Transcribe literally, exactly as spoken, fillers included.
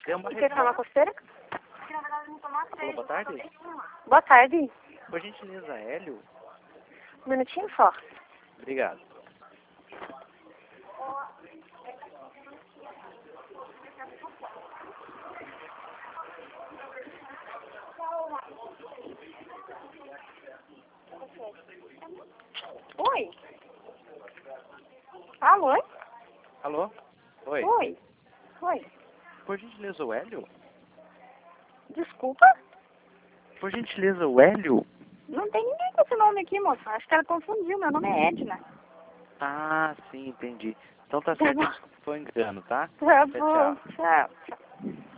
Deu uma Quer ficar na costeira? Alô, boa tarde. Boa tarde. Por gentileza, Hélio? Um minutinho só. Obrigado. Oi? Alô? Alô? Oi. Oi? Oi? Por gentileza, o Hélio? Desculpa? Por gentileza, o Hélio? Não tem ninguém com esse nome aqui, moça. Acho que ela confundiu. Meu nome é Edna. Ah, sim, entendi. Então tá Tá certo, bom. desculpa, foi um engano, tá? Tá Tchau, bom. tchau. Tchau. Tchau.